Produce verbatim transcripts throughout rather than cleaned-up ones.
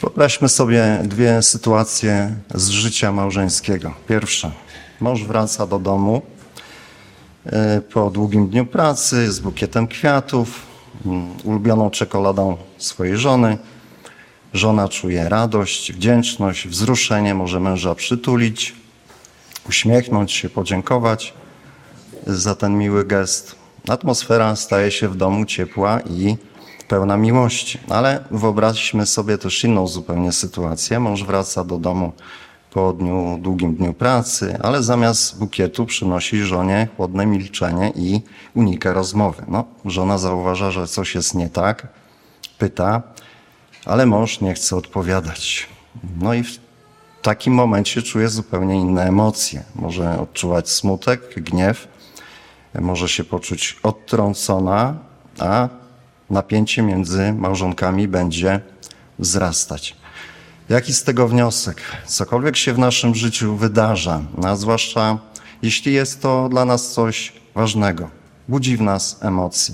Wyobraźmy sobie dwie sytuacje z życia małżeńskiego. Pierwsza. Mąż wraca do domu po długim dniu pracy z bukietem kwiatów, ulubioną czekoladą swojej żony. Żona czuje radość, wdzięczność, wzruszenie, może męża przytulić, uśmiechnąć się, podziękować za ten miły gest. Atmosfera staje się w domu ciepła i pełna miłości. Ale wyobraźmy sobie też inną zupełnie sytuację. Mąż wraca do domu po dniu, długim dniu pracy, ale zamiast bukietu przynosi żonie chłodne milczenie i unika rozmowy. No, żona zauważa, że coś jest nie tak, pyta, ale mąż nie chce odpowiadać. No i w takim momencie czuje zupełnie inne emocje. Może odczuwać smutek, gniew, może się poczuć odtrącona, a napięcie między małżonkami będzie wzrastać. Jaki z tego wniosek? Cokolwiek się w naszym życiu wydarza, a zwłaszcza jeśli jest to dla nas coś ważnego, budzi w nas emocje.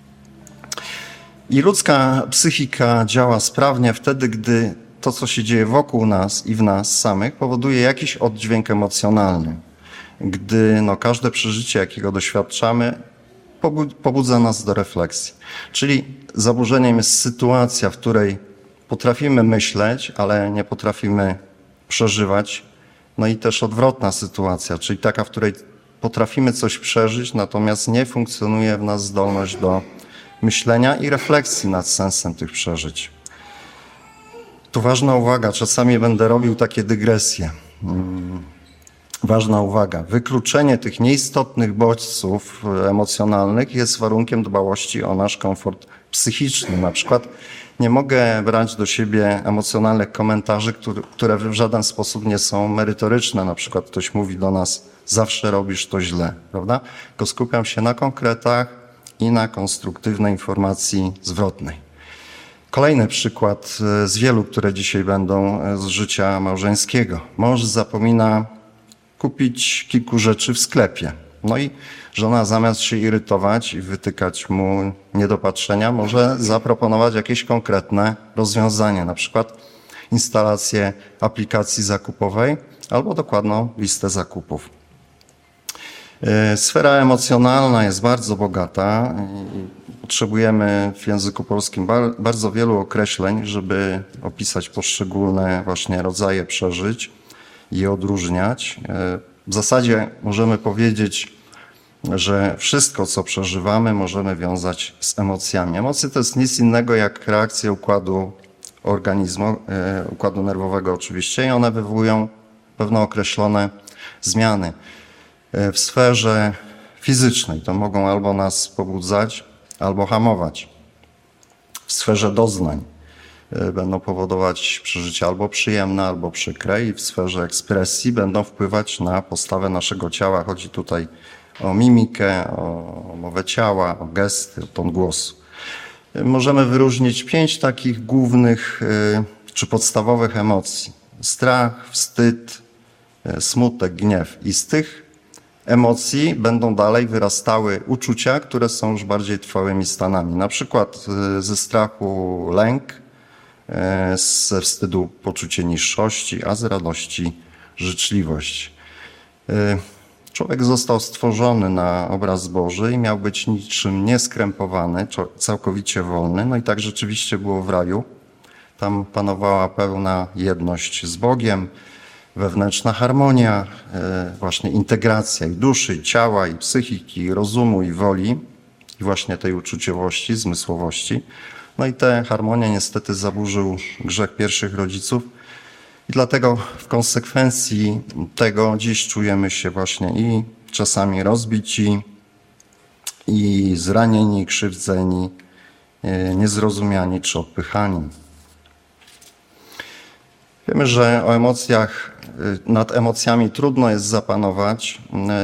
I ludzka psychika działa sprawnie wtedy, gdy to, co się dzieje wokół nas i w nas samych, powoduje jakiś oddźwięk emocjonalny. Gdy no, każde przeżycie, jakiego doświadczamy, pobudza nas do refleksji. Czyli zaburzeniem jest sytuacja, w której potrafimy myśleć, ale nie potrafimy przeżywać. No i też odwrotna sytuacja, czyli taka, w której potrafimy coś przeżyć, natomiast nie funkcjonuje w nas zdolność do myślenia i refleksji nad sensem tych przeżyć. Tu ważna uwaga, czasami będę robił takie dygresje. Hmm. Ważna uwaga, wykluczenie tych nieistotnych bodźców emocjonalnych jest warunkiem dbałości o nasz komfort psychiczny. Na przykład nie mogę brać do siebie emocjonalnych komentarzy, które, które w żaden sposób nie są merytoryczne. Na przykład ktoś mówi do nas, zawsze robisz to źle, prawda? Tylko skupiam się na konkretach i na konstruktywnej informacji zwrotnej. Kolejny przykład z wielu, które dzisiaj będą z życia małżeńskiego. Mąż zapomina kupić kilku rzeczy w sklepie. No i żona zamiast się irytować i wytykać mu niedopatrzenia, może zaproponować jakieś konkretne rozwiązanie, na przykład instalację aplikacji zakupowej albo dokładną listę zakupów. Sfera emocjonalna jest bardzo bogata i potrzebujemy w języku polskim bardzo wielu określeń, żeby opisać poszczególne właśnie rodzaje przeżyć i je odróżniać. W zasadzie możemy powiedzieć, że wszystko, co przeżywamy, możemy wiązać z emocjami. Emocje to jest nic innego jak reakcje układu organizmu, układu nerwowego oczywiście, i one wywołują pewne określone zmiany. W sferze fizycznej to mogą albo nas pobudzać, albo hamować. W sferze doznań będą powodować przeżycia albo przyjemne, albo przykre, i w sferze ekspresji będą wpływać na postawę naszego ciała. Chodzi tutaj o mimikę, o mowę ciała, o gesty, o ton głosu. Możemy wyróżnić pięć takich głównych czy podstawowych emocji. Strach, wstyd, smutek, gniew. I z tych emocji będą dalej wyrastały uczucia, które są już bardziej trwałymi stanami. Na przykład ze strachu lęk, ze wstydu poczucie niższości, a z radości życzliwość. Człowiek został stworzony na obraz Boży i miał być niczym nieskrępowany, całkowicie wolny. No i tak rzeczywiście było w raju. Tam panowała pełna jedność z Bogiem, wewnętrzna harmonia, właśnie integracja i duszy, i ciała, i psychiki, i rozumu, i woli, i właśnie tej uczuciowości, zmysłowości. No i tę harmonię niestety zaburzył grzech pierwszych rodziców i dlatego w konsekwencji tego dziś czujemy się właśnie i czasami rozbici, i zranieni, krzywdzeni, niezrozumiani czy odpychani. Wiemy, że o emocjach, nad emocjami trudno jest zapanować.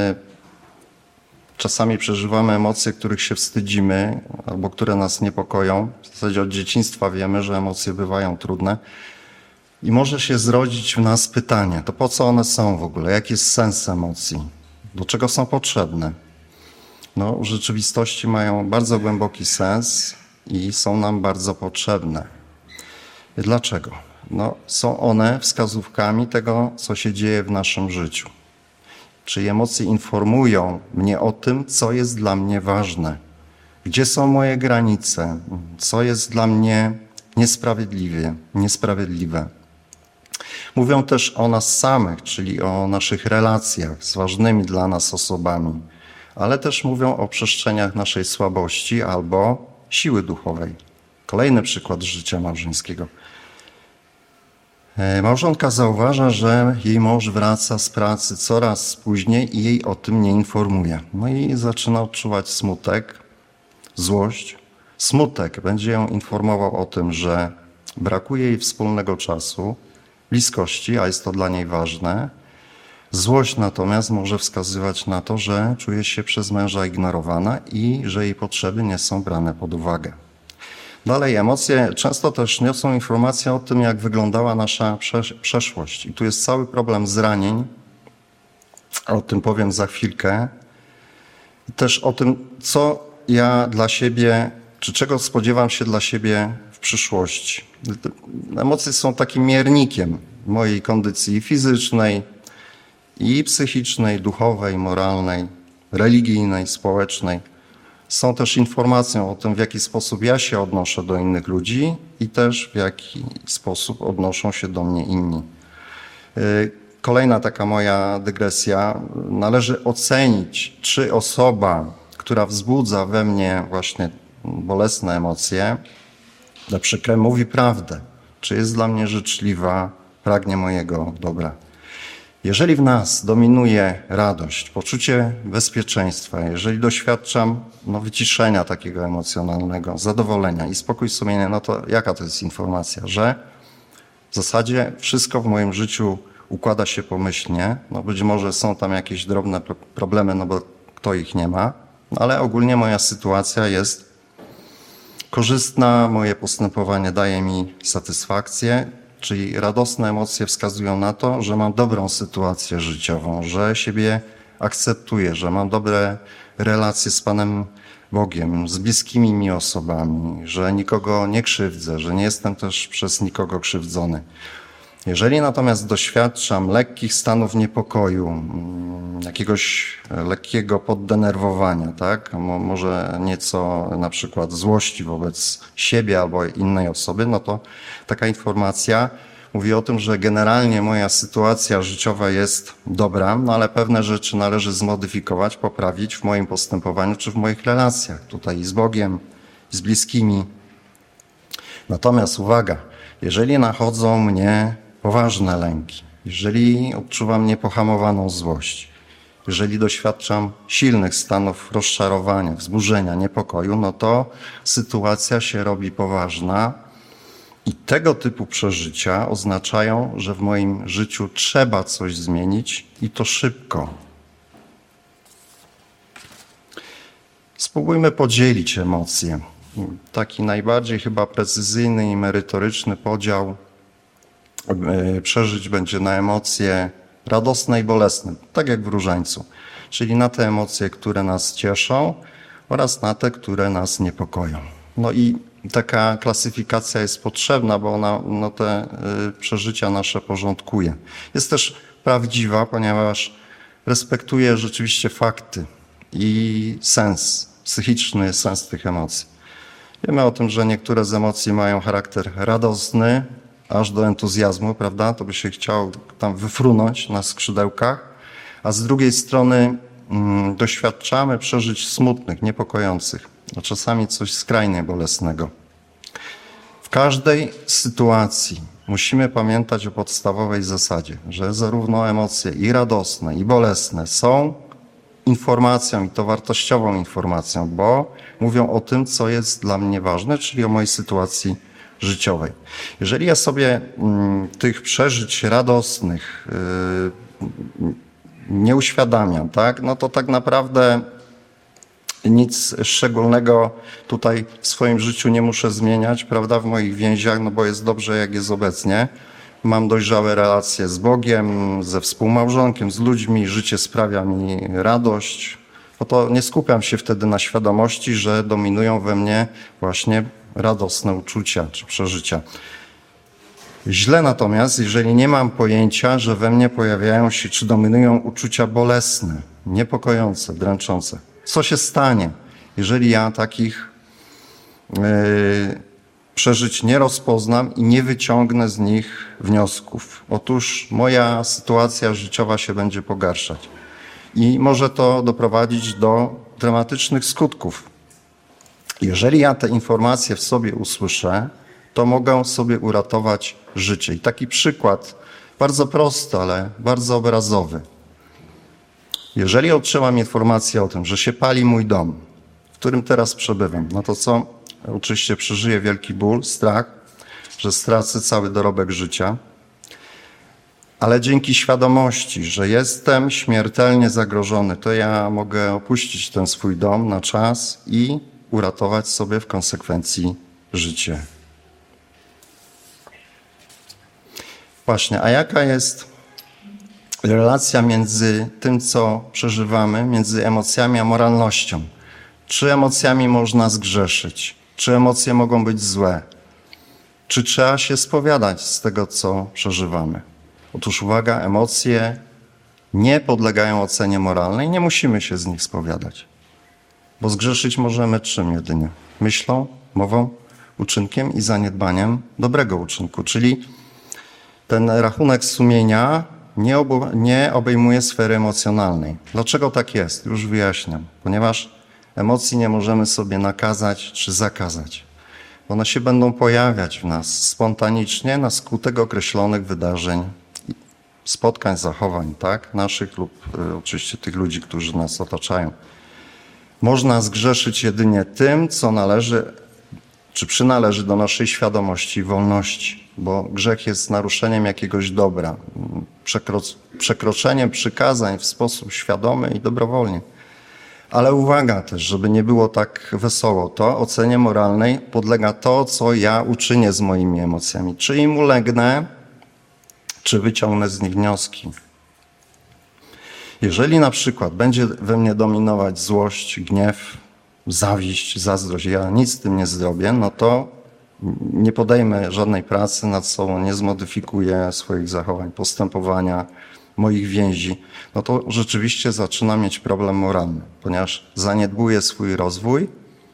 Czasami przeżywamy emocje, których się wstydzimy albo które nas niepokoją. W zasadzie od dzieciństwa wiemy, że emocje bywają trudne. I może się zrodzić w nas pytanie, to po co one są w ogóle? Jaki jest sens emocji? Do czego są potrzebne? No, w rzeczywistości mają bardzo głęboki sens i są nam bardzo potrzebne. Dlaczego? no, są one wskazówkami tego, co się dzieje w naszym życiu. Czyli emocje informują mnie o tym, co jest dla mnie ważne, gdzie są moje granice, co jest dla mnie niesprawiedliwe, niesprawiedliwe. Mówią też o nas samych, czyli o naszych relacjach z ważnymi dla nas osobami, ale też mówią o przestrzeniach naszej słabości albo siły duchowej. Kolejny przykład życia małżeńskiego. Małżonka zauważa, że jej mąż wraca z pracy coraz później i jej o tym nie informuje. No i zaczyna odczuwać smutek, złość. Smutek będzie ją informował o tym, że brakuje jej wspólnego czasu, bliskości, a jest to dla niej ważne. Złość natomiast może wskazywać na to, że czuje się przez męża ignorowana i że jej potrzeby nie są brane pod uwagę. Dalej, emocje często też niosą informacje o tym, jak wyglądała nasza przeszłość. I tu jest cały problem zranień. O tym powiem za chwilkę. I też o tym, co ja dla siebie, czy czego spodziewam się dla siebie w przyszłości. Emocje są takim miernikiem mojej kondycji fizycznej i psychicznej, duchowej, moralnej, religijnej, społecznej. Są też informacją o tym, w jaki sposób ja się odnoszę do innych ludzi i też w jaki sposób odnoszą się do mnie inni. Kolejna taka moja dygresja. Należy ocenić, czy osoba, która wzbudza we mnie właśnie bolesne emocje, na przykład mówi prawdę, czy jest dla mnie życzliwa, pragnie mojego dobra. Jeżeli w nas dominuje radość, poczucie bezpieczeństwa, jeżeli doświadczam no, wyciszenia takiego emocjonalnego, zadowolenia i spokój sumienia, no to jaka to jest informacja? Że w zasadzie wszystko w moim życiu układa się pomyślnie, no być może są tam jakieś drobne problemy, no bo kto ich nie ma, no, ale ogólnie moja sytuacja jest korzystna, moje postępowanie daje mi satysfakcję, czyli radosne emocje wskazują na to, że mam dobrą sytuację życiową, że siebie akceptuję, że mam dobre relacje z Panem Bogiem, z bliskimi mi osobami, że nikogo nie krzywdzę, że nie jestem też przez nikogo krzywdzony. Jeżeli natomiast doświadczam lekkich stanów niepokoju, jakiegoś lekkiego poddenerwowania, tak, może nieco na przykład złości wobec siebie albo innej osoby, no to taka informacja mówi o tym, że generalnie moja sytuacja życiowa jest dobra, no ale pewne rzeczy należy zmodyfikować, poprawić w moim postępowaniu czy w moich relacjach tutaj i z Bogiem, i z bliskimi. Natomiast uwaga, jeżeli nachodzą mnie poważne lęki, jeżeli odczuwam niepohamowaną złość, jeżeli doświadczam silnych stanów rozczarowania, wzburzenia, niepokoju, no to sytuacja się robi poważna i tego typu przeżycia oznaczają, że w moim życiu trzeba coś zmienić i to szybko. Spróbujmy podzielić emocje. Taki najbardziej chyba precyzyjny i merytoryczny podział przeżyć będzie na emocje radosne i bolesne, tak jak w różańcu. Czyli na te emocje, które nas cieszą oraz na te, które nas niepokoją. No i taka klasyfikacja jest potrzebna, bo ona no, te y, przeżycia nasze porządkuje. Jest też prawdziwa, ponieważ respektuje rzeczywiście fakty i sens, psychiczny sens tych emocji. Wiemy o tym, że niektóre z emocji mają charakter radosny, aż do entuzjazmu, prawda? To by się chciało tam wyfrunąć na skrzydełkach, a z drugiej strony mm, doświadczamy przeżyć smutnych, niepokojących, a czasami coś skrajnie bolesnego. W każdej sytuacji musimy pamiętać o podstawowej zasadzie, że zarówno emocje i radosne, i bolesne są informacją, i to wartościową informacją, bo mówią o tym, co jest dla mnie ważne, czyli o mojej sytuacji życiowej. Jeżeli ja sobie m, tych przeżyć radosnych y, nie uświadamiam, tak, no to tak naprawdę nic szczególnego tutaj w swoim życiu nie muszę zmieniać, prawda, w moich więziach, no bo jest dobrze, jak jest obecnie. Mam dojrzałe relacje z Bogiem, ze współmałżonkiem, z ludźmi, życie sprawia mi radość. No to nie skupiam się wtedy na świadomości, że dominują we mnie właśnie radosne uczucia czy przeżycia. Źle natomiast, jeżeli nie mam pojęcia, że we mnie pojawiają się czy dominują uczucia bolesne, niepokojące, dręczące. Co się stanie, jeżeli ja takich yy, przeżyć nie rozpoznam i nie wyciągnę z nich wniosków? Otóż moja sytuacja życiowa się będzie pogarszać i może to doprowadzić do dramatycznych skutków. Jeżeli ja te informacje w sobie usłyszę, to mogę sobie uratować życie. I taki przykład, bardzo prosty, ale bardzo obrazowy. Jeżeli otrzymam informację o tym, że się pali mój dom, w którym teraz przebywam, no to co? Oczywiście przeżyję wielki ból, strach, że stracę cały dorobek życia, ale dzięki świadomości, że jestem śmiertelnie zagrożony, to ja mogę opuścić ten swój dom na czas i uratować sobie w konsekwencji życie. Właśnie, a jaka jest relacja między tym, co przeżywamy, między emocjami a moralnością? Czy emocjami można zgrzeszyć? Czy emocje mogą być złe? Czy trzeba się spowiadać z tego, co przeżywamy? Otóż uwaga, emocje nie podlegają ocenie moralnej, nie musimy się z nich spowiadać. Bo zgrzeszyć możemy czym jedynie? Myślą, mową, uczynkiem i zaniedbaniem dobrego uczynku. Czyli ten rachunek sumienia nie, obo- nie obejmuje sfery emocjonalnej. Dlaczego tak jest? Już wyjaśniam. Ponieważ emocji nie możemy sobie nakazać czy zakazać. One się będą pojawiać w nas spontanicznie na skutek określonych wydarzeń, spotkań, zachowań, tak? Naszych lub y, oczywiście tych ludzi, którzy nas otaczają. Można zgrzeszyć jedynie tym, co należy, czy przynależy do naszej świadomości i wolności, bo grzech jest naruszeniem jakiegoś dobra, przekro- przekroczeniem przykazań w sposób świadomy i dobrowolnie. Ale uwaga też, żeby nie było tak wesoło, to ocenie moralnej podlega to, co ja uczynię z moimi emocjami. Czy im ulegnę, czy wyciągnę z nich wnioski. Jeżeli na przykład będzie we mnie dominować złość, gniew, zawiść, zazdrość, ja nic z tym nie zrobię, no to nie podejmę żadnej pracy nad sobą, nie zmodyfikuję swoich zachowań, postępowania, moich więzi, no to rzeczywiście zaczyna mieć problem moralny, ponieważ zaniedbuję swój rozwój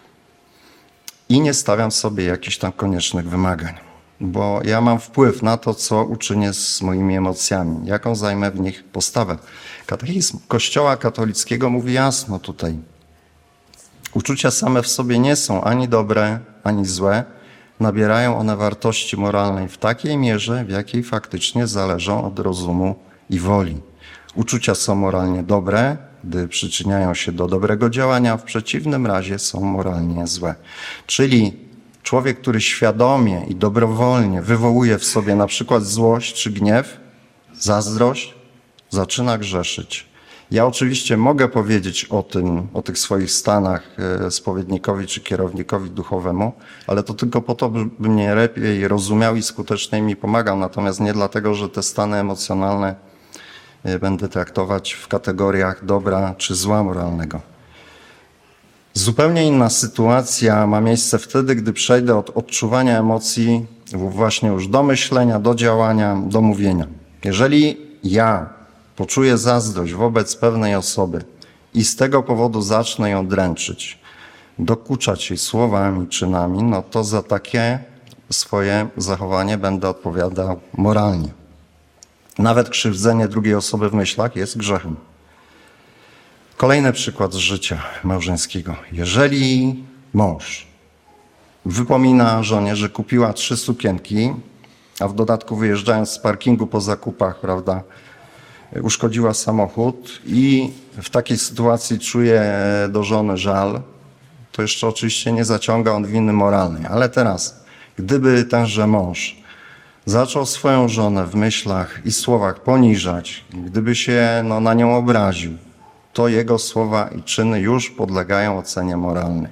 i nie stawiam sobie jakichś tam koniecznych wymagań, bo ja mam wpływ na to, co uczynię z moimi emocjami, jaką zajmę w nich postawę. Katechizm Kościoła katolickiego mówi jasno tutaj. Uczucia same w sobie nie są ani dobre, ani złe. Nabierają one wartości moralnej w takiej mierze, w jakiej faktycznie zależą od rozumu i woli. Uczucia są moralnie dobre, gdy przyczyniają się do dobrego działania, w przeciwnym razie są moralnie złe. Czyli człowiek, który świadomie i dobrowolnie wywołuje w sobie na przykład złość czy gniew, zazdrość, zaczyna grzeszyć. Ja oczywiście mogę powiedzieć o tym, o tych swoich stanach spowiednikowi czy kierownikowi duchowemu, ale to tylko po to, by mnie lepiej rozumiał i skuteczniej mi pomagał. Natomiast nie dlatego, że te stany emocjonalne będę traktować w kategoriach dobra czy zła moralnego. Zupełnie inna sytuacja ma miejsce wtedy, gdy przejdę od odczuwania emocji właśnie już do myślenia, do działania, do mówienia. Jeżeli ja poczuję zazdrość wobec pewnej osoby i z tego powodu zacznę ją dręczyć, dokuczać jej słowami, czynami, no to za takie swoje zachowanie będę odpowiadał moralnie. Nawet krzywdzenie drugiej osoby w myślach jest grzechem. Kolejny przykład z życia małżeńskiego. Jeżeli mąż wypomina żonie, że kupiła trzy sukienki, a w dodatku wyjeżdżając z parkingu po zakupach, prawda, uszkodziła samochód i w takiej sytuacji czuje do żony żal, to jeszcze oczywiście nie zaciąga on winy moralnej. Ale teraz, gdyby tenże mąż zaczął swoją żonę w myślach i słowach poniżać, gdyby się no, na nią obraził, to jego słowa i czyny już podlegają ocenie moralnej.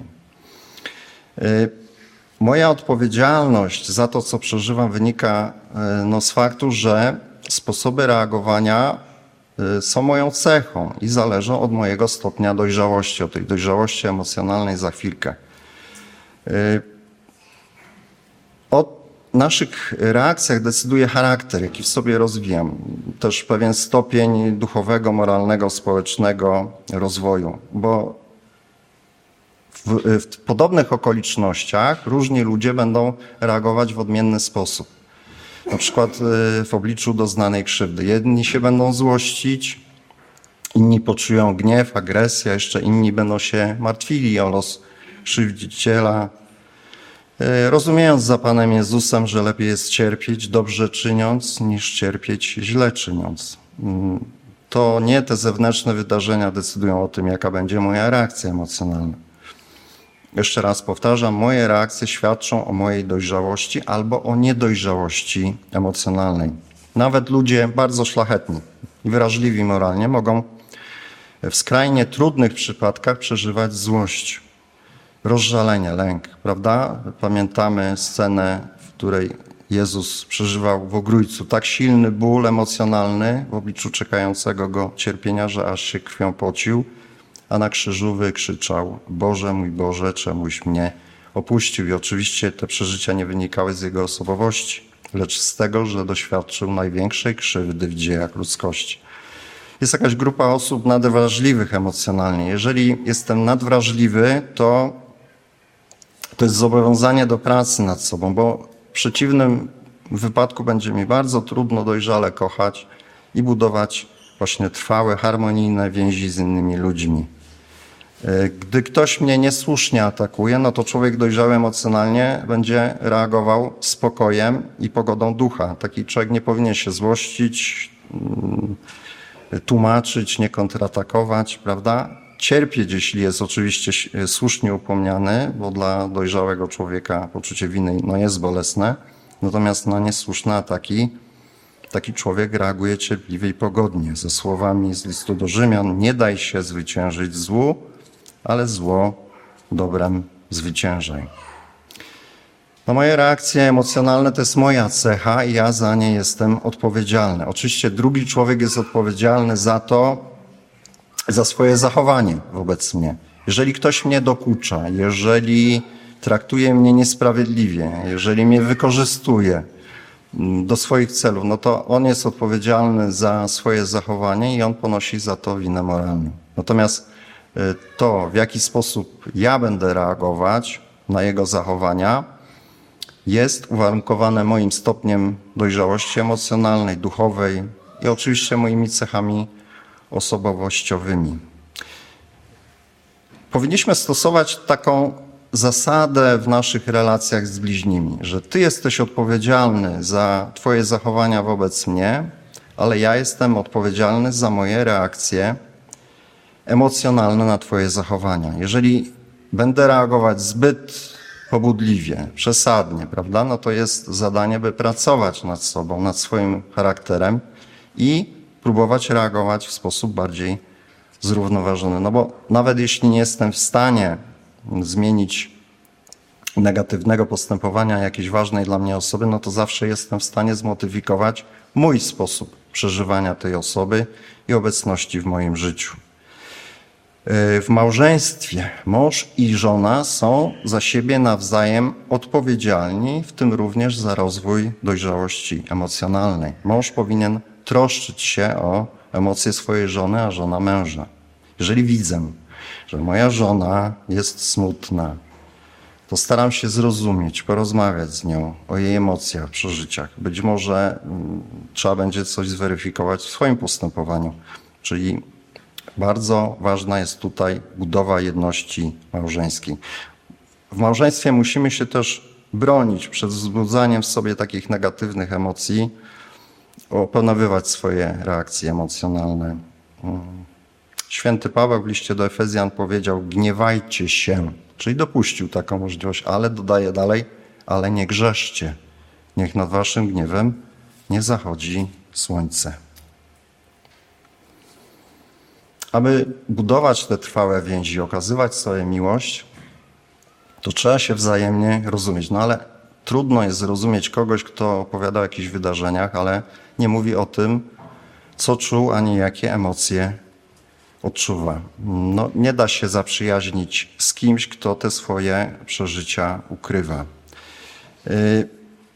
Moja odpowiedzialność za to, co przeżywam, wynika no, z faktu, że sposoby reagowania są moją cechą i zależą od mojego stopnia dojrzałości, od tej dojrzałości emocjonalnej za chwilkę. Od naszych reakcjach decyduje charakter, jaki w sobie rozwijam. Też pewien stopień duchowego, moralnego, społecznego rozwoju, bo w, w podobnych okolicznościach różni ludzie będą reagować w odmienny sposób. Na przykład w obliczu doznanej krzywdy. Jedni się będą złościć, inni poczują gniew, agresję, jeszcze inni będą się martwili o los krzywdziciela, rozumiejąc za Panem Jezusem, że lepiej jest cierpieć dobrze czyniąc, niż cierpieć źle czyniąc. To nie te zewnętrzne wydarzenia decydują o tym, jaka będzie moja reakcja emocjonalna. Jeszcze raz powtarzam, moje reakcje świadczą o mojej dojrzałości albo o niedojrzałości emocjonalnej. Nawet ludzie bardzo szlachetni i wrażliwi moralnie mogą w skrajnie trudnych przypadkach przeżywać złość, rozżalenie, lęk, prawda? Pamiętamy scenę, w której Jezus przeżywał w ogrójcu tak silny ból emocjonalny w obliczu czekającego go cierpienia, że aż się krwią pocił, a na krzyżu wykrzyczał: Boże mój Boże, czemuś mnie opuścił. I oczywiście te przeżycia nie wynikały z jego osobowości, lecz z tego, że doświadczył największej krzywdy w dziejach ludzkości. Jest jakaś grupa osób nadwrażliwych emocjonalnie. Jeżeli jestem nadwrażliwy, to to jest zobowiązanie do pracy nad sobą, bo w przeciwnym wypadku będzie mi bardzo trudno dojrzale kochać i budować właśnie trwałe, harmonijne więzi z innymi ludźmi. Gdy ktoś mnie niesłusznie atakuje, no to człowiek dojrzały emocjonalnie będzie reagował spokojem i pogodą ducha. Taki człowiek nie powinien się złościć, tłumaczyć, nie kontratakować, prawda? Cierpieć, jeśli jest oczywiście słusznie upomniany, bo dla dojrzałego człowieka poczucie winy no jest bolesne, natomiast na niesłuszne ataki taki człowiek reaguje cierpliwie i pogodnie. Ze słowami z listu do Rzymian: nie daj się zwyciężyć złu, ale zło dobrem zwyciężaj. No moje reakcje emocjonalne to jest moja cecha i ja za nie jestem odpowiedzialny. Oczywiście drugi człowiek jest odpowiedzialny za to, za swoje zachowanie wobec mnie. Jeżeli ktoś mnie dokucza, jeżeli traktuje mnie niesprawiedliwie, jeżeli mnie wykorzystuje do swoich celów, no to on jest odpowiedzialny za swoje zachowanie i on ponosi za to winę moralną. Natomiast to, w jaki sposób ja będę reagować na jego zachowania, jest uwarunkowane moim stopniem dojrzałości emocjonalnej, duchowej i oczywiście moimi cechami osobowościowymi. Powinniśmy stosować taką zasadę w naszych relacjach z bliźnimi, że ty jesteś odpowiedzialny za twoje zachowania wobec mnie, ale ja jestem odpowiedzialny za moje reakcje emocjonalne na twoje zachowania. Jeżeli będę reagować zbyt pobudliwie, przesadnie, prawda, no to jest zadanie, by pracować nad sobą, nad swoim charakterem i próbować reagować w sposób bardziej zrównoważony. No bo nawet jeśli nie jestem w stanie zmienić negatywnego postępowania jakiejś ważnej dla mnie osoby, no to zawsze jestem w stanie zmodyfikować mój sposób przeżywania tej osoby i obecności w moim życiu. W małżeństwie mąż i żona są za siebie nawzajem odpowiedzialni, w tym również za rozwój dojrzałości emocjonalnej. Mąż powinien troszczyć się o emocje swojej żony, a żona męża. Jeżeli widzę, że moja żona jest smutna, to staram się zrozumieć, porozmawiać z nią o jej emocjach, przeżyciach. Być może mm, trzeba będzie coś zweryfikować w swoim postępowaniu. Czyli bardzo ważna jest tutaj budowa jedności małżeńskiej. W małżeństwie musimy się też bronić przed wzbudzaniem w sobie takich negatywnych emocji, opanowywać swoje reakcje emocjonalne. Święty Paweł w liście do Efezjan powiedział: gniewajcie się, czyli dopuścił taką możliwość, ale dodaje dalej: ale nie grzeszcie, niech nad waszym gniewem nie zachodzi słońce. Aby budować te trwałe więzi, okazywać sobie miłość, to trzeba się wzajemnie rozumieć. No ale trudno jest zrozumieć kogoś, kto opowiada o jakichś wydarzeniach, ale nie mówi o tym, co czuł, ani jakie emocje odczuwa. No, nie da się zaprzyjaźnić z kimś, kto te swoje przeżycia ukrywa.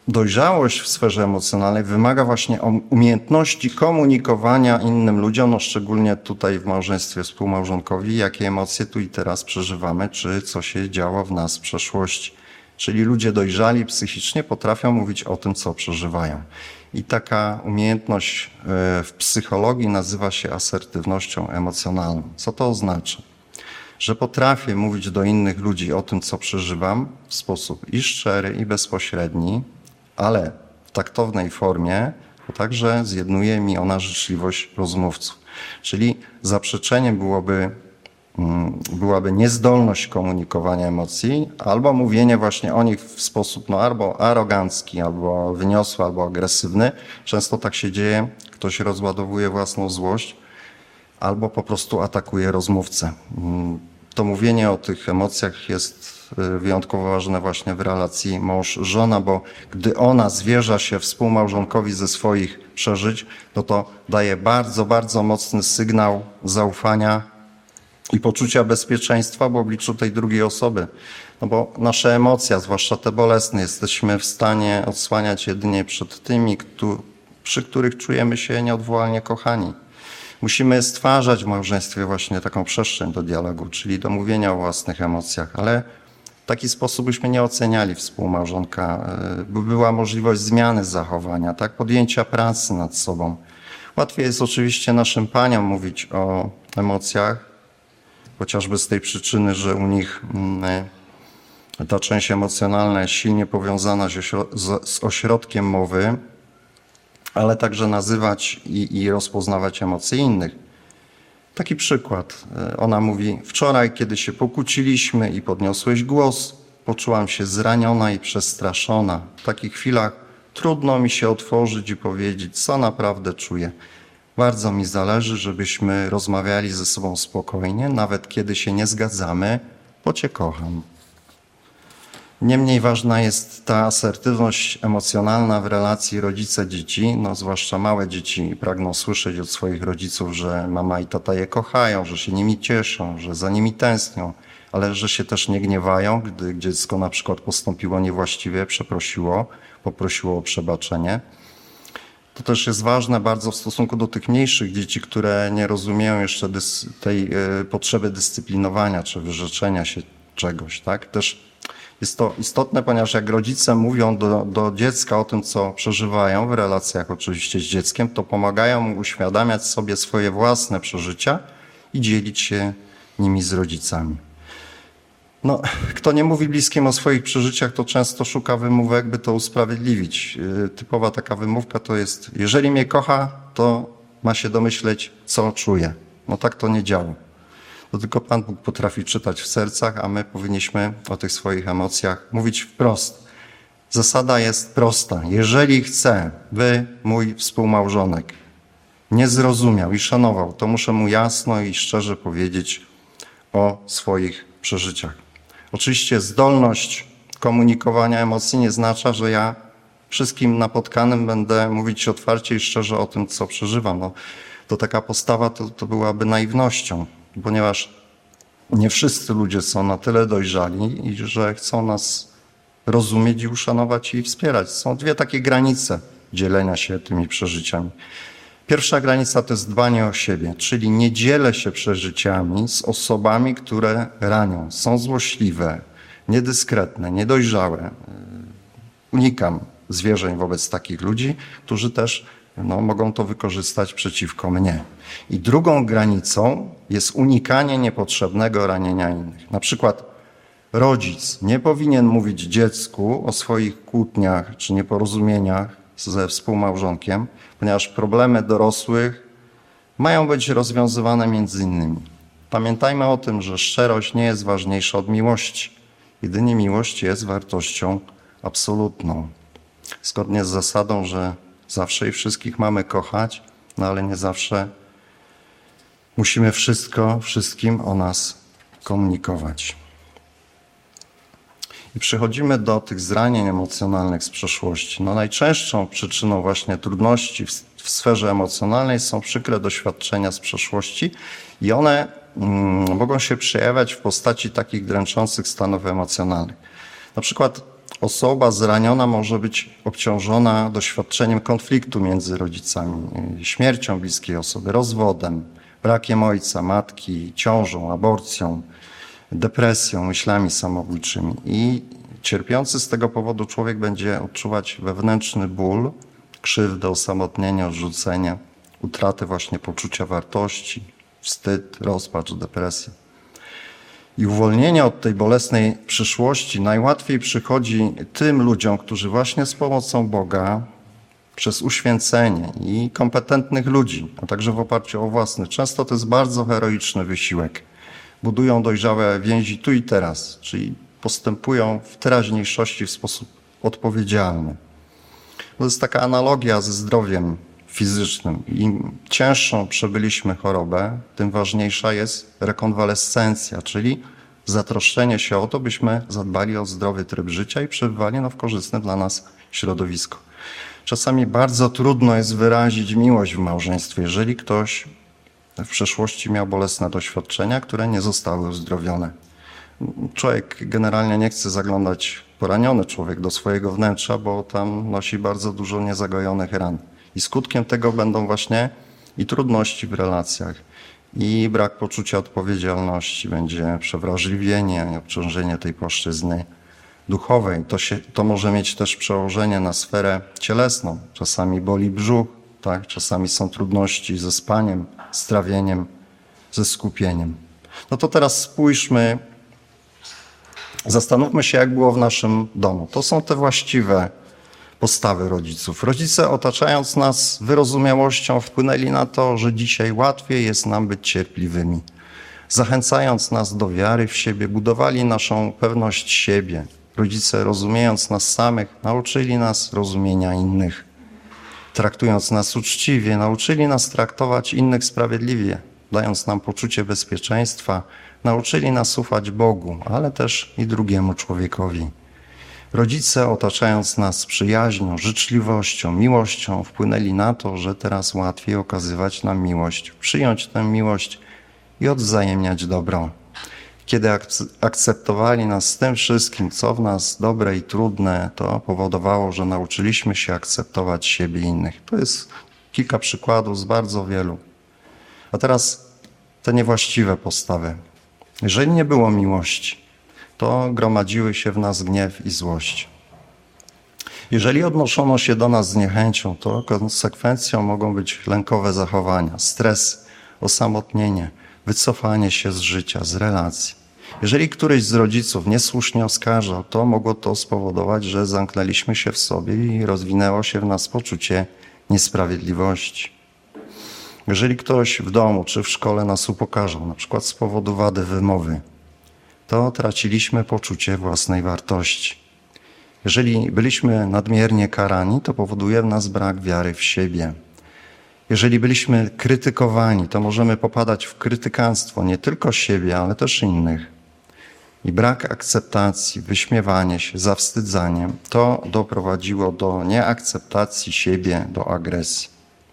dojrzałość w sferze emocjonalnej wymaga właśnie umiejętności komunikowania innym ludziom, no szczególnie tutaj w małżeństwie współmałżonkowi, jakie emocje tu i teraz przeżywamy, czy co się działo w nas w przeszłości. Czyli ludzie dojrzali psychicznie potrafią mówić o tym, co przeżywają. I taka umiejętność w psychologii nazywa się asertywnością emocjonalną. Co to oznacza? Że potrafię mówić do innych ludzi o tym, co przeżywam w sposób i szczery, i bezpośredni, ale w taktownej formie, bo także zjednuje mi ona życzliwość rozmówców. Czyli zaprzeczeniem byłoby, byłaby niezdolność komunikowania emocji albo mówienie właśnie o nich w sposób no, albo arogancki, albo wyniosły, albo agresywny. Często tak się dzieje, ktoś rozładowuje własną złość albo po prostu atakuje rozmówcę. To mówienie o tych emocjach jest wyjątkowo ważne właśnie w relacji mąż-żona, bo gdy ona zwierza się współmałżonkowi ze swoich przeżyć, no to daje bardzo, bardzo mocny sygnał zaufania i poczucia bezpieczeństwa w obliczu tej drugiej osoby. No bo nasze emocje, zwłaszcza te bolesne, jesteśmy w stanie odsłaniać jedynie przed tymi, przy których czujemy się nieodwołalnie kochani. Musimy stwarzać w małżeństwie właśnie taką przestrzeń do dialogu, czyli do mówienia o własnych emocjach, ale w taki sposób byśmy nie oceniali współmałżonka, by była możliwość zmiany zachowania, tak, podjęcia pracy nad sobą. Łatwiej jest oczywiście naszym paniom mówić o emocjach, chociażby z tej przyczyny, że u nich ta część emocjonalna jest silnie powiązana z ośrodkiem mowy, ale także nazywać i, i rozpoznawać emocje innych. Taki przykład. Ona mówi, wczoraj, kiedy się pokłóciliśmy i podniosłeś głos, poczułam się zraniona i przestraszona. W takich chwilach trudno mi się otworzyć i powiedzieć, co naprawdę czuję. Bardzo mi zależy, żebyśmy rozmawiali ze sobą spokojnie, nawet kiedy się nie zgadzamy, bo Cię kocham. Niemniej ważna jest ta asertywność emocjonalna w relacji rodzice-dzieci, no zwłaszcza małe dzieci pragną słyszeć od swoich rodziców, że mama i tata je kochają, że się nimi cieszą, że za nimi tęsknią, ale że się też nie gniewają, gdy dziecko na przykład postąpiło niewłaściwie, przeprosiło, poprosiło o przebaczenie. To też jest ważne bardzo w stosunku do tych mniejszych dzieci, które nie rozumieją jeszcze dys- tej y, potrzeby dyscyplinowania czy wyrzeczenia się czegoś, tak? Też jest to istotne, ponieważ jak rodzice mówią do, do dziecka o tym, co przeżywają w relacjach oczywiście z dzieckiem, to pomagają mu uświadamiać sobie swoje własne przeżycia i dzielić się nimi z rodzicami. No, kto nie mówi bliskim o swoich przeżyciach, to często szuka wymówek, by to usprawiedliwić. Typowa taka wymówka to jest, jeżeli mnie kocha, to ma się domyśleć, co czuję. No tak to nie działa. To tylko Pan Bóg potrafi czytać w sercach, a my powinniśmy o tych swoich emocjach mówić wprost. Zasada jest prosta. Jeżeli chcę, by mój współmałżonek nie zrozumiał i szanował, to muszę mu jasno i szczerze powiedzieć o swoich przeżyciach. Oczywiście zdolność komunikowania emocji nie oznacza, że ja wszystkim napotkanym będę mówić otwarcie i szczerze o tym, co przeżywam. No, to taka postawa to, to byłaby naiwnością, ponieważ nie wszyscy ludzie są na tyle dojrzali, i że chcą nas rozumieć i uszanować i wspierać. Są dwie takie granice dzielenia się tymi przeżyciami. Pierwsza granica to jest dbanie o siebie, czyli nie dzielę się przeżyciami z osobami, które ranią, są złośliwe, niedyskretne, niedojrzałe. Unikam zwierzeń wobec takich ludzi, którzy też no, mogą to wykorzystać przeciwko mnie. I drugą granicą jest unikanie niepotrzebnego ranienia innych. Na przykład rodzic nie powinien mówić dziecku o swoich kłótniach czy nieporozumieniach ze współmałżonkiem, ponieważ problemy dorosłych mają być rozwiązywane między innymi. Pamiętajmy o tym, że szczerość nie jest ważniejsza od miłości. Jedynie miłość jest wartością absolutną. Zgodnie z zasadą, że zawsze i wszystkich mamy kochać, no ale nie zawsze musimy wszystko wszystkim o nas komunikować. I przechodzimy do tych zranień emocjonalnych z przeszłości. No najczęstszą przyczyną właśnie trudności w, w sferze emocjonalnej są przykre doświadczenia z przeszłości i one mm, mogą się przejawiać w postaci takich dręczących stanów emocjonalnych. Na przykład osoba zraniona może być obciążona doświadczeniem konfliktu między rodzicami, śmiercią bliskiej osoby, rozwodem, brakiem ojca, matki, ciążą, aborcją, depresją, myślami samobójczymi. I cierpiący z tego powodu człowiek będzie odczuwać wewnętrzny ból, krzywdę, osamotnienie, odrzucenie, utratę właśnie poczucia wartości, wstyd, rozpacz, depresję. I uwolnienie od tej bolesnej przyszłości najłatwiej przychodzi tym ludziom, którzy właśnie z pomocą Boga, przez uświęcenie i kompetentnych ludzi, a także w oparciu o własny, często to jest bardzo heroiczny wysiłek, budują dojrzałe więzi tu i teraz, czyli postępują w teraźniejszości w sposób odpowiedzialny. To jest taka analogia ze zdrowiem fizycznym. Im cięższą przebyliśmy chorobę, tym ważniejsza jest rekonwalescencja, czyli zatroszczenie się o to, byśmy zadbali o zdrowy tryb życia i przebywali no, w korzystne dla nas środowisko. Czasami bardzo trudno jest wyrazić miłość w małżeństwie, jeżeli ktoś w przeszłości miał bolesne doświadczenia, które nie zostały uzdrowione. Człowiek generalnie nie chce zaglądać, poraniony człowiek, do swojego wnętrza, bo tam nosi bardzo dużo niezagojonych ran. I skutkiem tego będą właśnie i trudności w relacjach, i brak poczucia odpowiedzialności, będzie przewrażliwienie i obciążenie tej płaszczyzny duchowej. To, się, to może mieć też przełożenie na sferę cielesną. Czasami boli brzuch, tak? Czasami są trudności ze spaniem, z trawieniem, ze skupieniem. No to teraz spójrzmy, zastanówmy się, jak było w naszym domu. To są te właściwe postawy rodziców. Rodzice, otaczając nas wyrozumiałością, wpłynęli na to, że dzisiaj łatwiej jest nam być cierpliwymi. Zachęcając nas do wiary w siebie, budowali naszą pewność siebie. Rodzice, rozumiejąc nas samych, nauczyli nas rozumienia innych. Traktując nas uczciwie, nauczyli nas traktować innych sprawiedliwie. Dając nam poczucie bezpieczeństwa, nauczyli nas ufać Bogu, ale też i drugiemu człowiekowi. Rodzice, otaczając nas przyjaźnią, życzliwością, miłością, wpłynęli na to, że teraz łatwiej okazywać nam miłość, przyjąć tę miłość i odwzajemniać dobro. Kiedy akceptowali nas z tym wszystkim, co w nas dobre i trudne, to powodowało, że nauczyliśmy się akceptować siebie i innych. To jest kilka przykładów z bardzo wielu. A teraz te niewłaściwe postawy. Jeżeli nie było miłości, to gromadziły się w nas gniew i złość. Jeżeli odnoszono się do nas z niechęcią, to konsekwencją mogą być lękowe zachowania, stres, osamotnienie, wycofanie się z życia, z relacji. Jeżeli któryś z rodziców niesłusznie oskarżał, to mogło to spowodować, że zamknęliśmy się w sobie i rozwinęło się w nas poczucie niesprawiedliwości. Jeżeli ktoś w domu czy w szkole nas upokarzał, na przykład z powodu wady wymowy, to traciliśmy poczucie własnej wartości. Jeżeli byliśmy nadmiernie karani, to powoduje w nas brak wiary w siebie. Jeżeli byliśmy krytykowani, to możemy popadać w krytykanstwo nie tylko siebie, ale też innych. I brak akceptacji, wyśmiewanie się, zawstydzanie, to doprowadziło do nieakceptacji siebie, do agresji.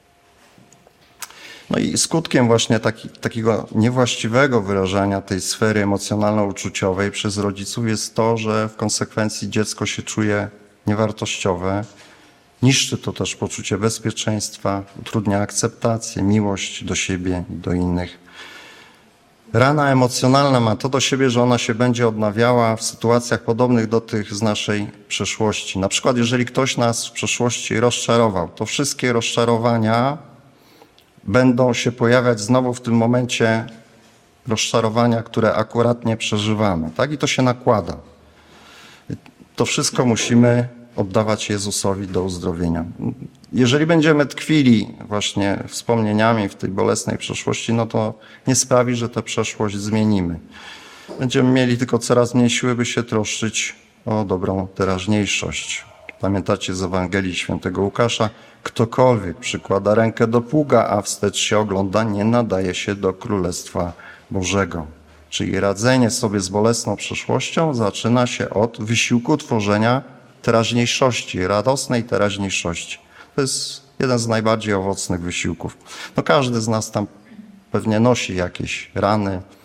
No i skutkiem właśnie taki, takiego niewłaściwego wyrażania tej sfery emocjonalno-uczuciowej przez rodziców jest to, że w konsekwencji dziecko się czuje niewartościowe, niszczy to też poczucie bezpieczeństwa, utrudnia akceptację, miłość do siebie i do innych. Rana emocjonalna ma to do siebie, że ona się będzie odnawiała w sytuacjach podobnych do tych z naszej przeszłości. Na przykład jeżeli ktoś nas w przeszłości rozczarował, to wszystkie rozczarowania będą się pojawiać znowu w tym momencie rozczarowania, które akuratnie przeżywamy. Tak? I to się nakłada. To wszystko musimy oddawać Jezusowi do uzdrowienia. Jeżeli będziemy tkwili właśnie wspomnieniami w tej bolesnej przeszłości, no to nie sprawi, że tę przeszłość zmienimy. Będziemy mieli tylko coraz mniej siły, by się troszczyć o dobrą teraźniejszość. Pamiętacie z Ewangelii Świętego Łukasza? Ktokolwiek przykłada rękę do pługa, a wstecz się ogląda, nie nadaje się do Królestwa Bożego. Czyli radzenie sobie z bolesną przeszłością zaczyna się od wysiłku tworzenia teraźniejszości, radosnej teraźniejszości. To jest jeden z najbardziej owocnych wysiłków. No każdy z nas tam pewnie nosi jakieś rany,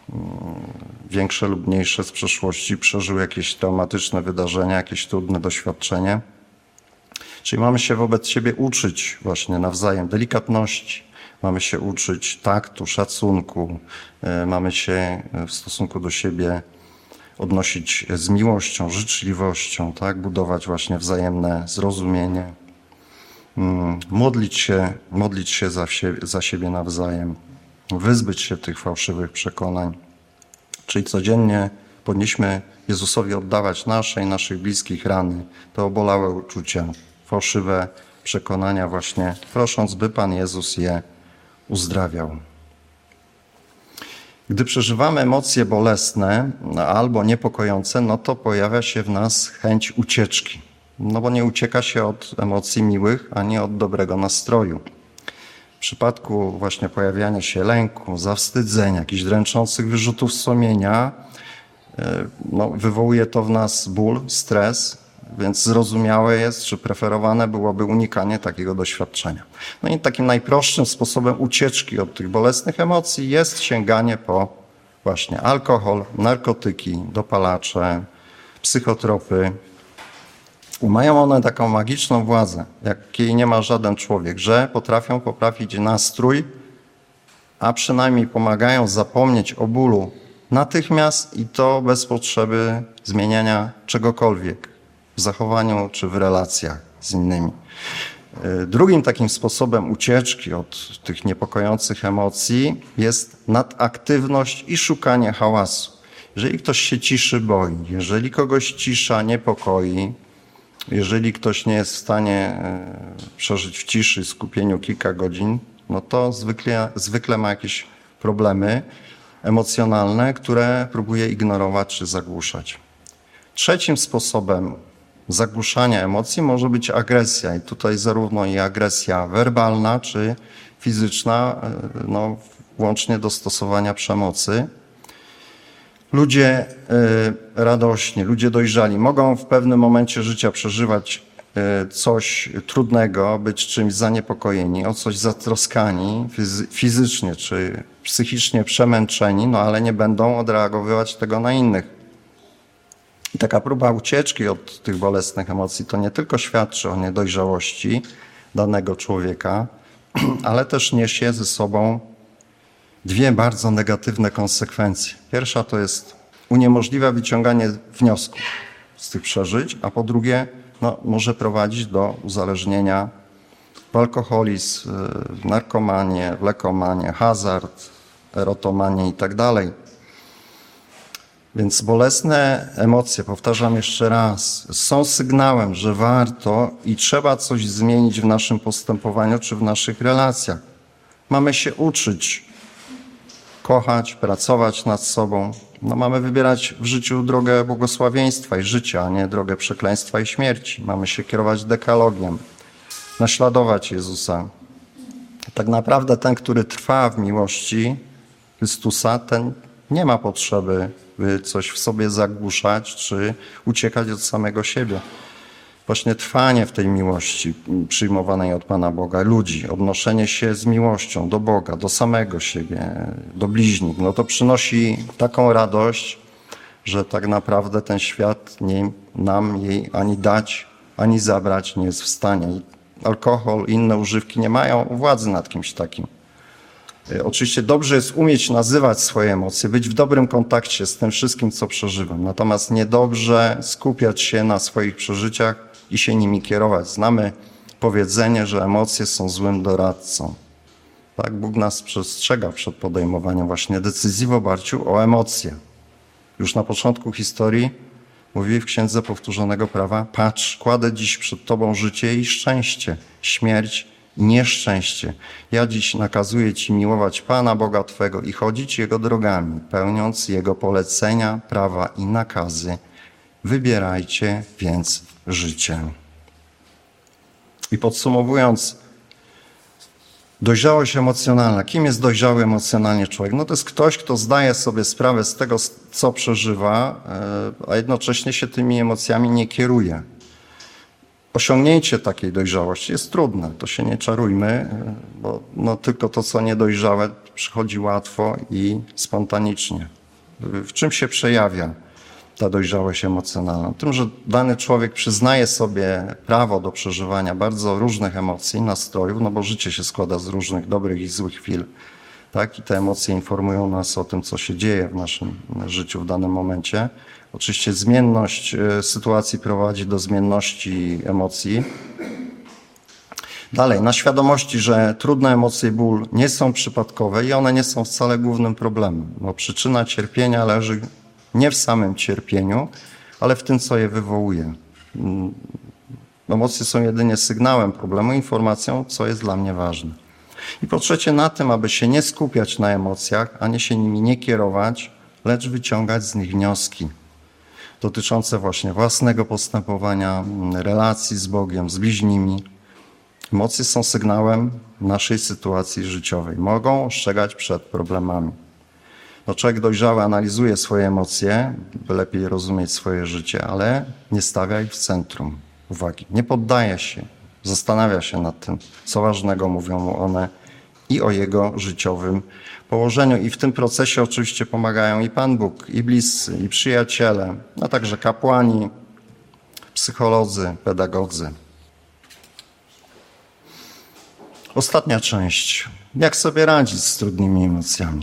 większe lub mniejsze z przeszłości, przeżył jakieś traumatyczne wydarzenia, jakieś trudne doświadczenie. Czyli mamy się wobec siebie uczyć właśnie nawzajem delikatności, mamy się uczyć taktu, szacunku, mamy się w stosunku do siebie odnosić z miłością, życzliwością, tak? Budować właśnie wzajemne zrozumienie, modlić się, modlić się za, siebie, za siebie nawzajem, wyzbyć się tych fałszywych przekonań. Czyli codziennie powinniśmy Jezusowi oddawać nasze i naszych bliskich rany, te obolałe uczucia, fałszywe przekonania właśnie, prosząc, by Pan Jezus je uzdrawiał. Gdy przeżywamy emocje bolesne albo niepokojące, no to pojawia się w nas chęć ucieczki. No bo nie ucieka się od emocji miłych, ani od dobrego nastroju. W przypadku właśnie pojawiania się lęku, zawstydzenia, jakichś dręczących wyrzutów sumienia, no, wywołuje to w nas ból, stres, więc zrozumiałe jest, że preferowane byłoby unikanie takiego doświadczenia. No i takim najprostszym sposobem ucieczki od tych bolesnych emocji jest sięganie po właśnie alkohol, narkotyki, dopalacze, psychotropy. Mają one taką magiczną władzę, jakiej nie ma żaden człowiek, że potrafią poprawić nastrój, a przynajmniej pomagają zapomnieć o bólu natychmiast i to bez potrzeby zmieniania czegokolwiek w zachowaniu czy w relacjach z innymi. Drugim takim sposobem ucieczki od tych niepokojących emocji jest nadaktywność i szukanie hałasu. Jeżeli ktoś się ciszy, boi, jeżeli kogoś cisza niepokoi, jeżeli ktoś nie jest w stanie przeżyć w ciszy, skupieniu kilka godzin, no to zwykle, zwykle ma jakieś problemy emocjonalne, które próbuje ignorować czy zagłuszać. Trzecim sposobem zagłuszania emocji może być agresja i tutaj zarówno i agresja werbalna czy fizyczna, no, włącznie do stosowania przemocy. Ludzie radośni, ludzie dojrzali mogą w pewnym momencie życia przeżywać coś trudnego, być czymś zaniepokojeni, o coś zatroskani fizycznie czy psychicznie przemęczeni, no ale nie będą odreagowywać tego na innych. I taka próba ucieczki od tych bolesnych emocji to nie tylko świadczy o niedojrzałości danego człowieka, ale też niesie ze sobą dwie bardzo negatywne konsekwencje. Pierwsza to jest uniemożliwia wyciąganie wniosków z tych przeżyć, a po drugie no, może prowadzić do uzależnienia w alkoholizm, w narkomanię, w lekomanię, hazard, erotomanię i tak dalej. Więc bolesne emocje, powtarzam jeszcze raz, są sygnałem, że warto i trzeba coś zmienić w naszym postępowaniu czy w naszych relacjach. Mamy się uczyć, kochać, pracować nad sobą. No, mamy wybierać w życiu drogę błogosławieństwa i życia, a nie drogę przekleństwa i śmierci. Mamy się kierować dekalogiem, naśladować Jezusa. Tak naprawdę ten, który trwa w miłości Chrystusa, ten nie ma potrzeby, by coś w sobie zagłuszać czy uciekać od samego siebie. Właśnie trwanie w tej miłości przyjmowanej od Pana Boga, ludzi, odnoszenie się z miłością do Boga, do samego siebie, do bliźnich, no to przynosi taką radość, że tak naprawdę ten świat nie, nam jej ani dać, ani zabrać nie jest w stanie. I alkohol i inne używki nie mają władzy nad kimś takim. Oczywiście dobrze jest umieć nazywać swoje emocje, być w dobrym kontakcie z tym wszystkim, co przeżywam. Natomiast niedobrze skupiać się na swoich przeżyciach i się nimi kierować. Znamy powiedzenie, że emocje są złym doradcą. Tak, Bóg nas przestrzega przed podejmowaniem właśnie decyzji w oparciu o emocje. Już na początku historii mówi w Księdze Powtórzonego Prawa: patrz, kładę dziś przed Tobą życie i szczęście, śmierć i nieszczęście. Ja dziś nakazuję Ci miłować Pana Boga Twego i chodzić Jego drogami, pełniąc Jego polecenia, prawa i nakazy. Wybierajcie więc życie. I podsumowując, dojrzałość emocjonalna. Kim jest dojrzały emocjonalnie człowiek? No to jest ktoś, kto zdaje sobie sprawę z tego, co przeżywa, a jednocześnie się tymi emocjami nie kieruje. osiągnięcie takiej dojrzałości jest trudne. To się nie czarujmy, bo no, tylko to, co niedojrzałe, przychodzi łatwo i spontanicznie. W czym się przejawia ta dojrzałość emocjonalna? Tym, że dany człowiek przyznaje sobie prawo do przeżywania bardzo różnych emocji, nastrojów, no bo życie się składa z różnych dobrych i złych chwil. Tak? I te emocje informują nas o tym, co się dzieje w naszym życiu w danym momencie. Oczywiście zmienność sytuacji prowadzi do zmienności emocji. Dalej, na świadomości, że trudne emocje i ból nie są przypadkowe i one nie są wcale głównym problemem, bo przyczyna cierpienia leży nie w samym cierpieniu, ale w tym, co je wywołuje. Emocje są jedynie sygnałem problemu, informacją, co jest dla mnie ważne. I po trzecie, na tym, aby się nie skupiać na emocjach, ani się nimi nie kierować, lecz wyciągać z nich wnioski dotyczące właśnie własnego postępowania, relacji z Bogiem, z bliźnimi. Emocje są sygnałem naszej sytuacji życiowej. Mogą ostrzegać przed problemami. No, człowiek dojrzały analizuje swoje emocje, by lepiej rozumieć swoje życie, ale nie stawia ich w centrum uwagi. Nie poddaje się, zastanawia się nad tym, co ważnego mówią mu one i o jego życiowym położeniu. I w tym procesie oczywiście pomagają i Pan Bóg, i bliscy, i przyjaciele, a także kapłani, psycholodzy, pedagodzy. Ostatnia część. Jak sobie radzić z trudnymi emocjami?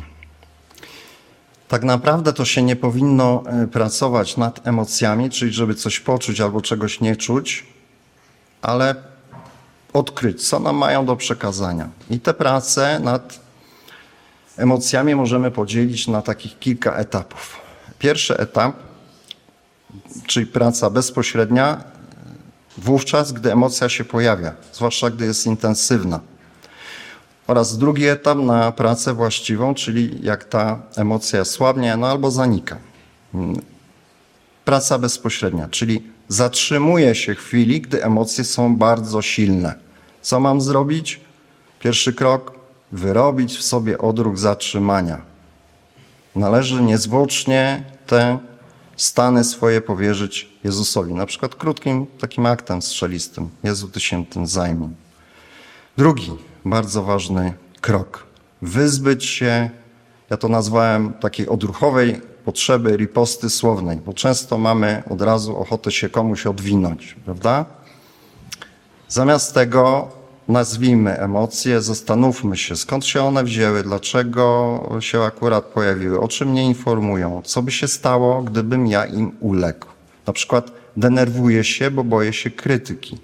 Tak naprawdę to się nie powinno pracować nad emocjami, czyli żeby coś poczuć albo czegoś nie czuć, ale odkryć, co nam mają do przekazania. I te prace nad emocjami możemy podzielić na takich kilka etapów. Pierwszy etap, czyli praca bezpośrednia, wówczas, gdy emocja się pojawia, zwłaszcza gdy jest intensywna. Oraz drugi etap na pracę właściwą, czyli jak ta emocja słabnie, no albo zanika. Praca bezpośrednia, czyli zatrzymuje się chwili, gdy emocje są bardzo silne. Co mam zrobić? Pierwszy krok, wyrobić w sobie odruch zatrzymania. Należy niezwłocznie te stany swoje powierzyć Jezusowi. Na przykład krótkim takim aktem strzelistym. Jezu, Ty się tym zajmij. Drugi, bardzo ważny krok. Wyzbyć się, ja to nazwałem takiej odruchowej potrzeby riposty słownej, bo często mamy od razu ochotę się komuś odwinąć, prawda? Zamiast tego nazwijmy emocje, zastanówmy się, skąd się one wzięły, dlaczego się akurat pojawiły, o czym mnie informują, co by się stało, gdybym ja im uległ. Na przykład denerwuję się, bo boję się krytyki.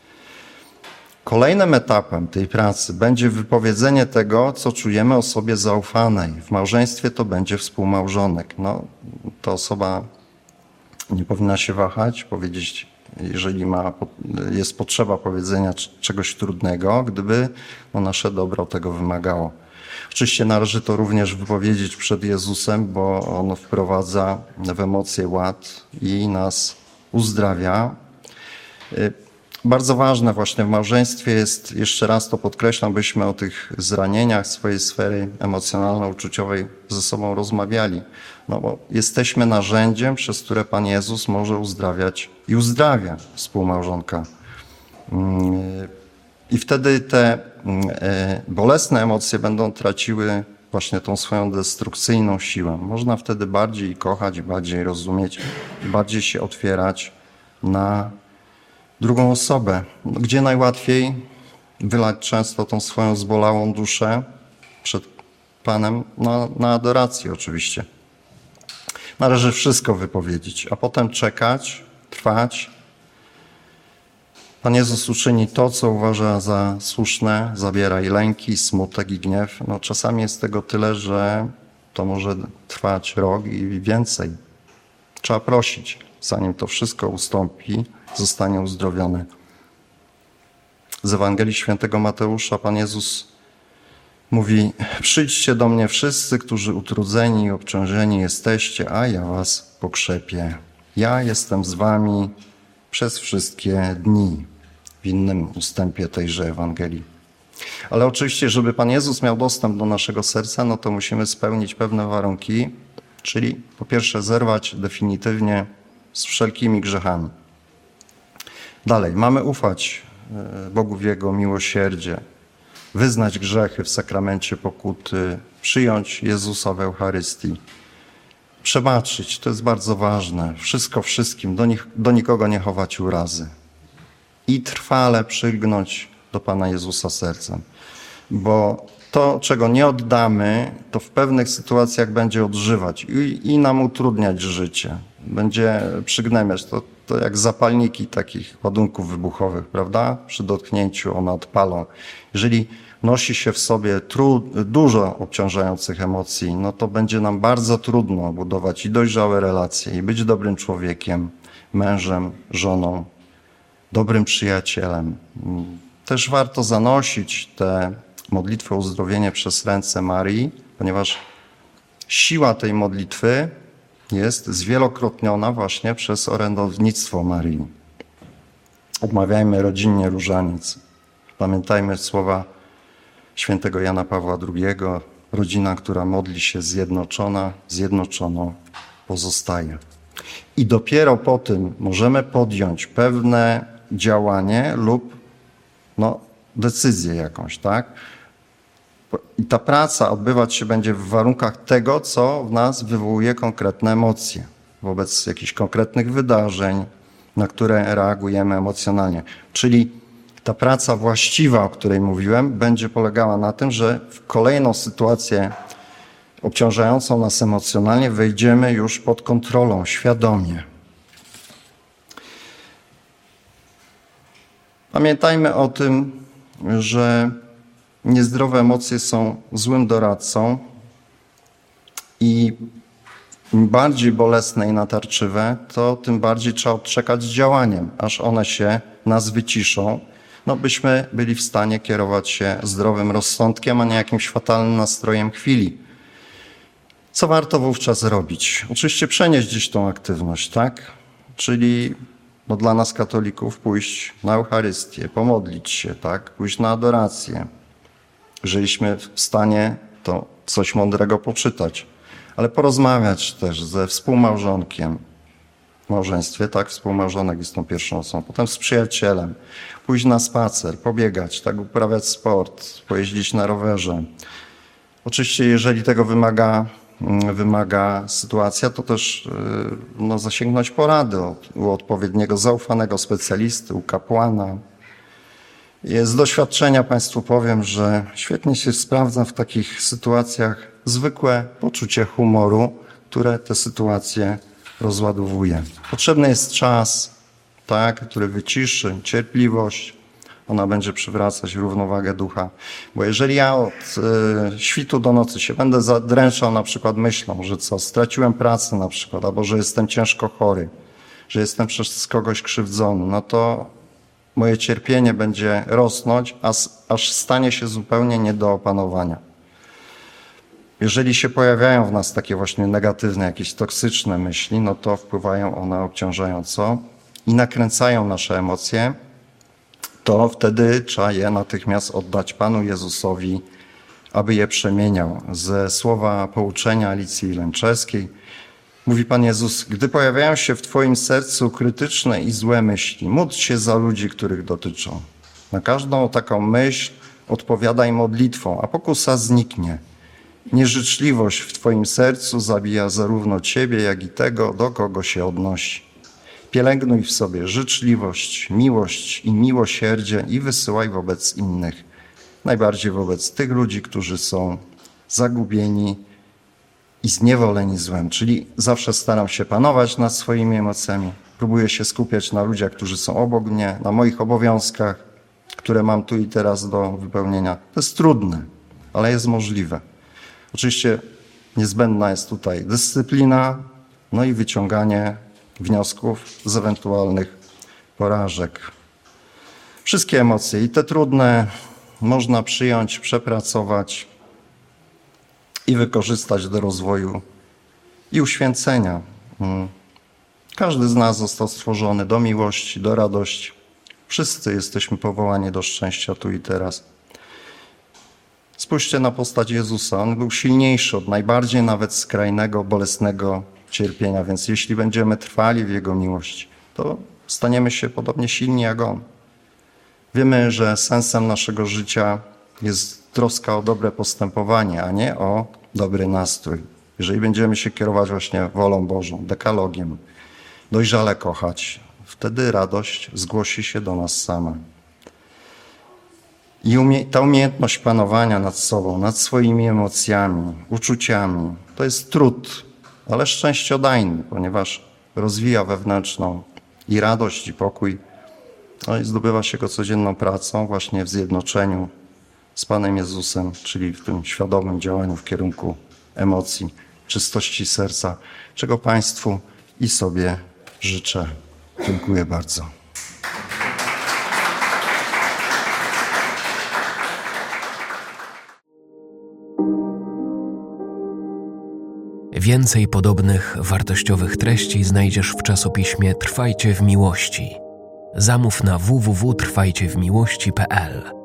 Kolejnym etapem tej pracy będzie wypowiedzenie tego, co czujemy osobie zaufanej. W małżeństwie to będzie współmałżonek. No, ta osoba nie powinna się wahać, powiedzieć, jeżeli ma, jest potrzeba powiedzenia czegoś trudnego, gdyby no, nasze dobro tego wymagało. Oczywiście należy to również wypowiedzieć przed Jezusem, bo On wprowadza w emocje ład i nas uzdrawia. Bardzo ważne właśnie w małżeństwie jest, jeszcze raz to podkreślam, byśmy o tych zranieniach swojej sfery emocjonalno-uczuciowej ze sobą rozmawiali. No bo jesteśmy narzędziem, przez które Pan Jezus może uzdrawiać i uzdrawia współmałżonka. I wtedy te bolesne emocje będą traciły właśnie tą swoją destrukcyjną siłę. Można wtedy bardziej kochać, bardziej rozumieć, bardziej się otwierać na drugą osobę. Gdzie najłatwiej wylać często tą swoją zbolałą duszę przed Panem? Na, na adoracji oczywiście. Należy wszystko wypowiedzieć, a potem czekać, trwać. Pan Jezus uczyni to, co uważa za słuszne, zabiera i lęki, smutek i gniew. No, czasami jest tego tyle, że to może trwać rok i więcej. Trzeba prosić, zanim to wszystko ustąpi, zostanie uzdrowiony. Z Ewangelii Świętego Mateusza Pan Jezus mówi: przyjdźcie do mnie wszyscy, którzy utrudzeni i obciążeni jesteście, a ja was pokrzepię. Ja jestem z wami przez wszystkie dni. W innym ustępie tejże Ewangelii. Ale oczywiście, żeby Pan Jezus miał dostęp do naszego serca, no to musimy spełnić pewne warunki, czyli po pierwsze zerwać definitywnie z wszelkimi grzechami. Dalej, mamy ufać Bogu w Jego miłosierdzie, wyznać grzechy w sakramencie pokuty, przyjąć Jezusa w Eucharystii, przebaczyć, to jest bardzo ważne, wszystko wszystkim, do, nich, do nikogo nie chować urazy i trwale przygnąć do Pana Jezusa sercem, bo to, czego nie oddamy, to w pewnych sytuacjach będzie odżywać i, i nam utrudniać życie, będzie przygnębiać. To, to jak zapalniki takich ładunków wybuchowych, prawda? Przy dotknięciu one odpalą. Jeżeli nosi się w sobie tru, dużo obciążających emocji, no to będzie nam bardzo trudno budować i dojrzałe relacje, i być dobrym człowiekiem, mężem, żoną, dobrym przyjacielem. Też warto zanosić te modlitwę o uzdrowienie przez ręce Marii, ponieważ siła tej modlitwy jest zwielokrotniona właśnie przez orędownictwo Marii. Odmawiajmy rodzinnie różaniec. Pamiętajmy słowa świętego Jana Pawła drugiego. Rodzina, która modli się zjednoczona, zjednoczoną pozostaje. I dopiero po tym możemy podjąć pewne działanie lub no, decyzję jakąś, tak? I ta praca odbywać się będzie w warunkach tego, co w nas wywołuje konkretne emocje wobec jakichś konkretnych wydarzeń, na które reagujemy emocjonalnie. Czyli ta praca właściwa, o której mówiłem, będzie polegała na tym, że w kolejną sytuację obciążającą nas emocjonalnie wejdziemy już pod kontrolą, świadomie. Pamiętajmy o tym, że niezdrowe emocje są złym doradcą i im bardziej bolesne i natarczywe, to tym bardziej trzeba odczekać z działaniem, aż one się nas wyciszą, no byśmy byli w stanie kierować się zdrowym rozsądkiem, a nie jakimś fatalnym nastrojem chwili. Co warto wówczas robić? Oczywiście przenieść gdzieś tą aktywność, tak? Czyli no dla nas katolików pójść na Eucharystię, pomodlić się, tak? Pójść na adorację. Jeżeliśmy w stanie, to coś mądrego poczytać, ale porozmawiać też ze współmałżonkiem w małżeństwie, tak? Współmałżonek jest tą pierwszą osobą, potem z przyjacielem, pójść na spacer, pobiegać, tak? Uprawiać sport, pojeździć na rowerze. Oczywiście, jeżeli tego wymaga, wymaga sytuacja, to też no, zasięgnąć porady od, u odpowiedniego, zaufanego specjalisty, u kapłana. Z doświadczenia Państwu powiem, że świetnie się sprawdza w takich sytuacjach zwykłe poczucie humoru, które te sytuacje rozładowuje. Potrzebny jest czas, tak, który wyciszy, cierpliwość. Ona będzie przywracać równowagę ducha. Bo jeżeli ja od y, świtu do nocy się będę zadręczał na przykład myślą, że co, straciłem pracę na przykład, albo że jestem ciężko chory, że jestem przez kogoś krzywdzony, no to moje cierpienie będzie rosnąć, aż stanie się zupełnie nie do opanowania. Jeżeli się pojawiają w nas takie właśnie negatywne, jakieś toksyczne myśli, no to wpływają one obciążająco i nakręcają nasze emocje, to wtedy trzeba je natychmiast oddać Panu Jezusowi, aby je przemieniał. Ze słowa pouczenia Alicji Lęczeskiej mówi Pan Jezus: gdy pojawiają się w Twoim sercu krytyczne i złe myśli, módl się za ludzi, których dotyczą. Na każdą taką myśl odpowiadaj modlitwą, a pokusa zniknie. Nieżyczliwość w Twoim sercu zabija zarówno Ciebie, jak i tego, do kogo się odnosi. Pielęgnuj w sobie życzliwość, miłość i miłosierdzie i wysyłaj wobec innych. Najbardziej wobec tych ludzi, którzy są zagubieni i zniewoleni złem. Czyli zawsze staram się panować nad swoimi emocjami. Próbuję się skupiać na ludziach, którzy są obok mnie, na moich obowiązkach, które mam tu i teraz do wypełnienia. To jest trudne, ale jest możliwe. Oczywiście niezbędna jest tutaj dyscyplina, no i wyciąganie wniosków z ewentualnych porażek. Wszystkie emocje, i te trudne, można przyjąć, przepracować i wykorzystać do rozwoju i uświęcenia. Każdy z nas został stworzony do miłości, do radości. Wszyscy jesteśmy powołani do szczęścia tu i teraz. Spójrzcie na postać Jezusa. On był silniejszy od najbardziej nawet skrajnego, bolesnego cierpienia, więc jeśli będziemy trwali w Jego miłości, to staniemy się podobnie silni jak On. Wiemy, że sensem naszego życia jest troska o dobre postępowanie, a nie o dobry nastrój. Jeżeli będziemy się kierować właśnie wolą Bożą, dekalogiem, dojrzale kochać, wtedy radość zgłosi się do nas sama. I umie- ta umiejętność panowania nad sobą, nad swoimi emocjami, uczuciami, to jest trud, ale szczęściodajny, ponieważ rozwija wewnętrzną i radość, i pokój. No i zdobywa się go codzienną pracą właśnie w zjednoczeniu z Panem Jezusem, czyli w tym świadomym działaniu w kierunku emocji, czystości serca, czego Państwu i sobie życzę. Dziękuję bardzo. Więcej podobnych wartościowych treści znajdziesz w czasopiśmie Trwajcie w Miłości. Zamów na w w w kropka trwajcie w miłości kropka p l.